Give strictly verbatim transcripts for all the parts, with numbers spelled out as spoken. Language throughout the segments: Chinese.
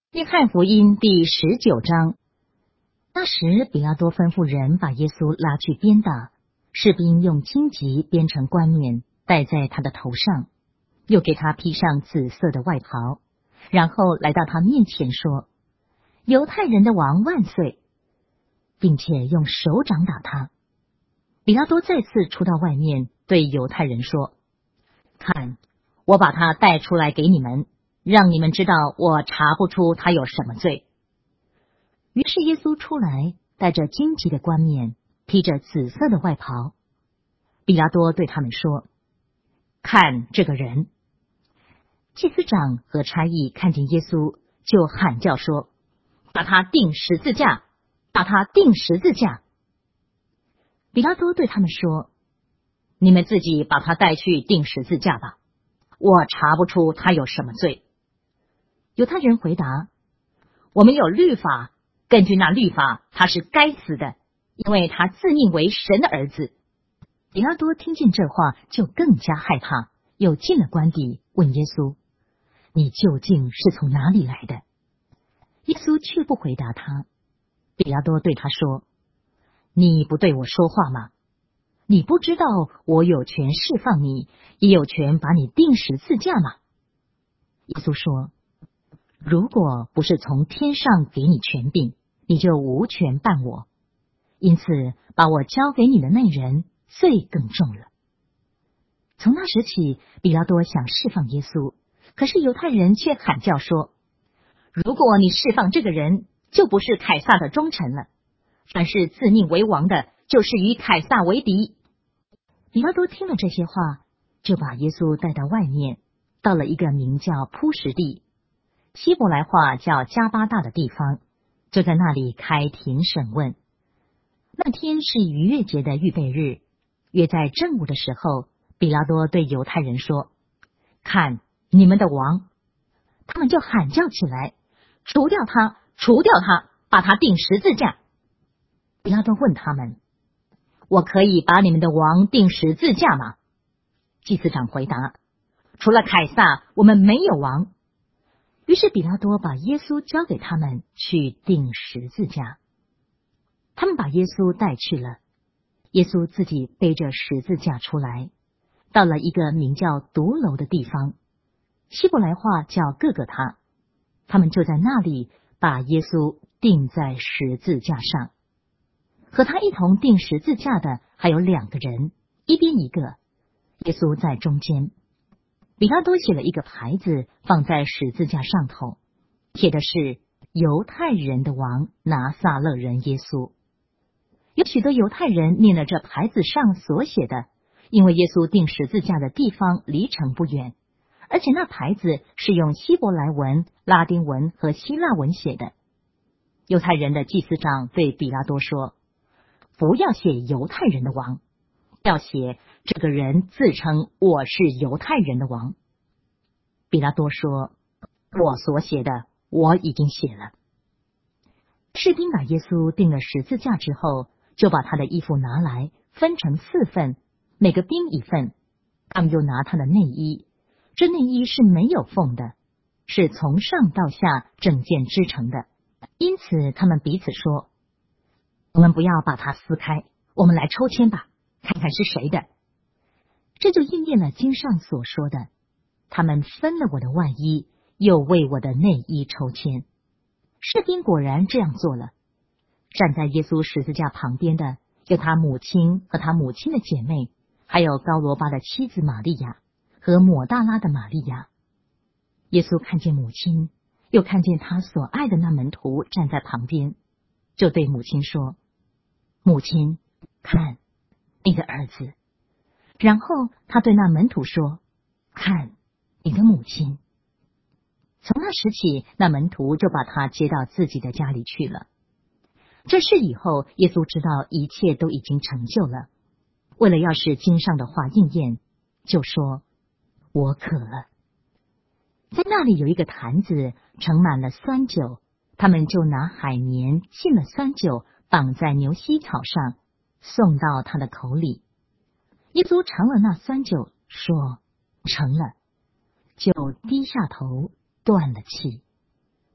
约翰福音第十九章。那时，比拉多吩咐人把耶稣拉去鞭打，士兵用荆棘编成冠冕戴在他的头上，又给他披上紫色的外袍，然后来到他面前说：“犹太人的王万岁！”并且用手掌打他。比拉多再次出到外面，对犹太人说：“看，我把他带出来给你们，让你们知道我查不出他有什么罪。”于是耶稣出来，戴着荆棘的冠冕，披着紫色的外袍。比拉多对他们说：“看这个人！”祭司长和差役看见耶稣，就喊叫说：“把他钉十字架！把他钉十字架！”比拉多对他们说：“你们自己把他带去钉十字架吧，我查不出他有什么罪。”犹太人回答：“我们有律法，根据那律法，他是该死的，因为他自命为神的儿子。”比拉多听见这话，就更加害怕，又进了官邸，问耶稣：“你究竟是从哪里来的？”耶稣却不回答他。比拉多对他说：“你不对我说话吗？你不知道我有权释放你，也有权把你钉十字架吗？”耶稣说：“如果不是从天上给你权柄，你就无权办我。因此，把我交给你的那人罪更重了。”从那时起，比拉多想释放耶稣，可是犹太人却喊叫说：“如果你释放这个人，就不是凯撒的忠臣了。凡是自命为王的，就是与凯撒为敌。”比拉多听了这些话，就把耶稣带到外面，到了一个名叫铺石地，希伯来话叫加巴大的地方，就在那里开庭审问。那天是逾越节的预备日，约在正午的时候，比拉多对犹太人说：“看你们的王！”他们就喊叫起来：“除掉他，除掉他，把他钉十字架！”比拉多问他们：“我可以把你们的王钉十字架吗？”祭司长回答：“除了凯撒，我们没有王。”于是比拉多把耶稣交给他们去钉十字架。他们把耶稣带去了，耶稣自己背着十字架出来，到了一个名叫独楼的地方，希伯来话叫各个他。他们就在那里把耶稣钉在十字架上。和他一同钉十字架的还有两个人，一边一个，耶稣在中间。比拉多写了一个牌子放在十字架上头，写的是犹太人的王拿撒勒人耶稣。有许多犹太人念了这牌子上所写的，因为耶稣钉十字架的地方离城不远，而且那牌子是用希伯来文、拉丁文和希腊文写的。犹太人的祭司长对比拉多说：“不要写犹太人的王，要写这个人自称我是犹太人的王。”比拉多说：“我所写的我已经写了。”士兵把耶稣钉了十字架之后，就把他的衣服拿来分成四份，每个兵一份。他们又拿他的内衣，这内衣是没有缝的，是从上到下整件织成的。因此他们彼此说：“我们不要把它撕开，我们来抽签吧，看看是谁的。”这就应验了经上所说的：“他们分了我的外衣，又为我的内衣抽签。”士兵果然这样做了。站在耶稣十字架旁边的有他母亲和他母亲的姐妹，还有高罗巴的妻子玛利亚和抹大拉的玛利亚。耶稣看见母亲，又看见他所爱的那门徒站在旁边，就对母亲说：“母亲，看你的儿子。”然后他对那门徒说：“看你的母亲。”从那时起，那门徒就把他接到自己的家里去了。这事以后，耶稣知道一切都已经成就了，为了要使经上的话应验，就说：“我渴了。”在那里有一个坛子盛满了酸酒，他们就拿海绵浸了酸酒，绑在牛膝草上，送到他的口里。耶稣尝了那酸酒，说：“成了。”就低下头断了气。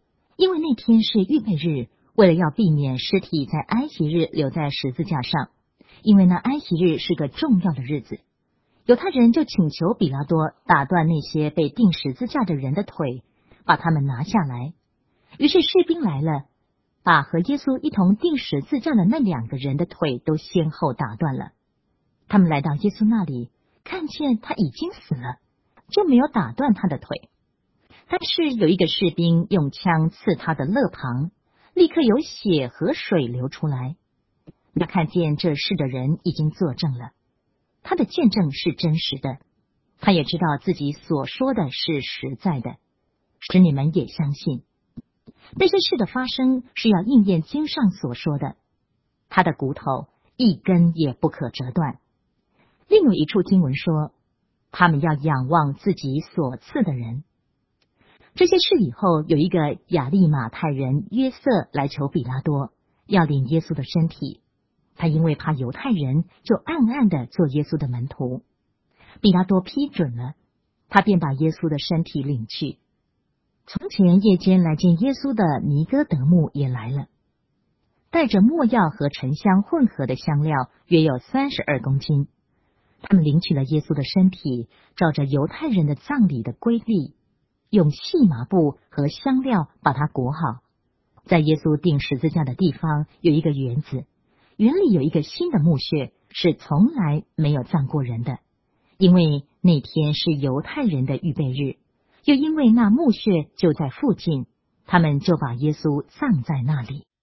因为那天是预备日，为了要避免尸体在安息日留在十字架上，因为那安息日是个重要的日子，犹太人就请求比拉多打断那些被钉十字架的人的腿，把他们拿下来。于是士兵来了，把和耶稣一同钉十字架的那两个人的腿都先后打断了。他们来到耶稣那里，看见他已经死了，就没有打断他的腿。但是有一个士兵用枪刺他的肋旁，立刻有血和水流出来。他看见这事的人已经作证了，他的见证是真实的，他也知道自己所说的是实在的，使你们也相信。这些事的发生是要应验经上所说的，他的骨头一根也不可折断。另有一处经文说，他们要仰望自己所赐的人。这些事以后，有一个亚利马太人约瑟来求比拉多，要领耶稣的身体。他因为怕犹太人，就暗暗的做耶稣的门徒。比拉多批准了，他便把耶稣的身体领去。从前夜间来见耶稣的尼哥德慕也来了，带着没药和沉香混合的香料，约有三十二公斤。他们领取了耶稣的身体，照着犹太人的葬礼的规律，用细麻布和香料把它裹好。在耶稣钉十字架的地方有一个园子，园里有一个新的墓穴，是从来没有葬过人的，因为那天是犹太人的预备日，又因为那墓穴就在附近，他们就把耶稣葬在那里。